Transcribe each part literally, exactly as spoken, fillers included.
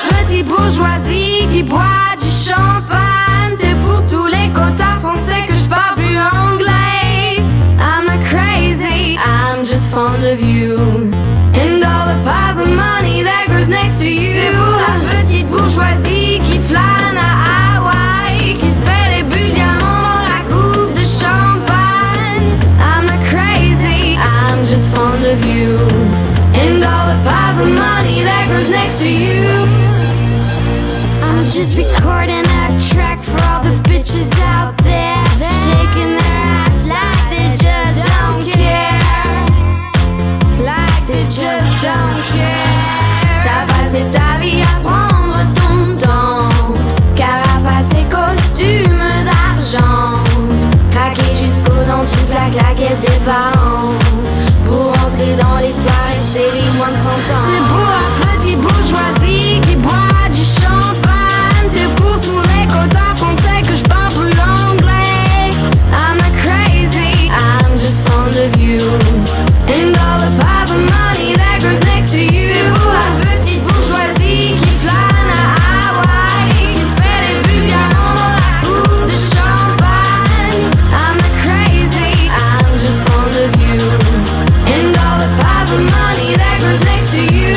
petite bourgeoisie qui boit du champagne. C'est pour tous les quotas français que je parle plus anglais. I'm not crazy, I'm just fond of you. And all the piles of money that grows next to you. C'est pour la petite bourgeoisie qui flâne à Hawaï, qui se paie des bulles diamants dans la coupe de champagne. I'm not crazy, I'm just fond of you. And all the piles of money that grows next to you. I'm just recording a track for all the bitches out there, shaking their ass like they just don't care. Like they just don't care. T'as passé ta vie à prendre ton temps, carapace et costume d'argent, craquer jusqu'au dents toute la claquette des parents. Pour entrer dans les soirées, c'est les moins de trente ans. C'est pour la petite bourgeoisie qui boit du champagne. C'est pour tous les quotas français que je parle plus l'anglais. I'm not crazy, I'm just fond of you. And all the piles of money that grows next to you. C'est pour la petite bourgeoisie qui flâne à Hawaï, qui se fait des bulles diamants dans la coupe de champagne. I'm not crazy, I'm just fond of you. And all the piles of money that grows next to you.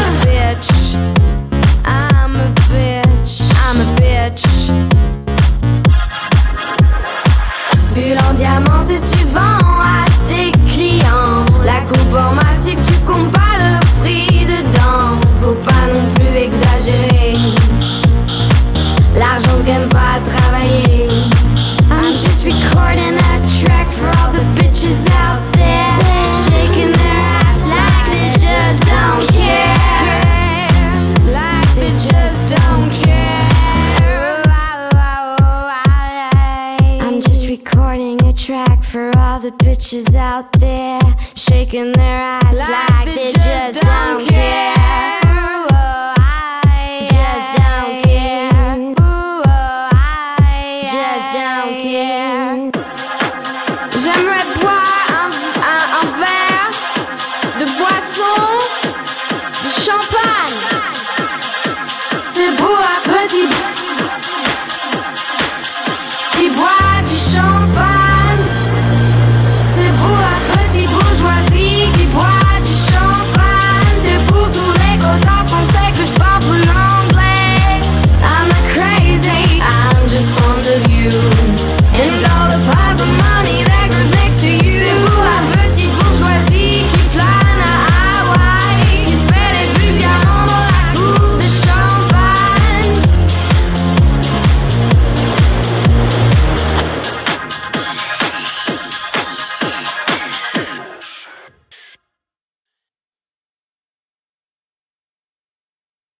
I'm a bitch, I'm a bitch, I'm a bitch. Bulle en diamant, c'est ce que tu vends à tes clients. La coupe en massif, tu comptes pas le prix dedans. Faut pas non plus exagérer. L'argent se gagne pas à travailler. I'm just recording a track for all the bitches out there, shaking their ass like they just don't care. Like they just don't care. I'm just recording a track for all the bitches out there, shaking their ass like, like they, they just, just don't care.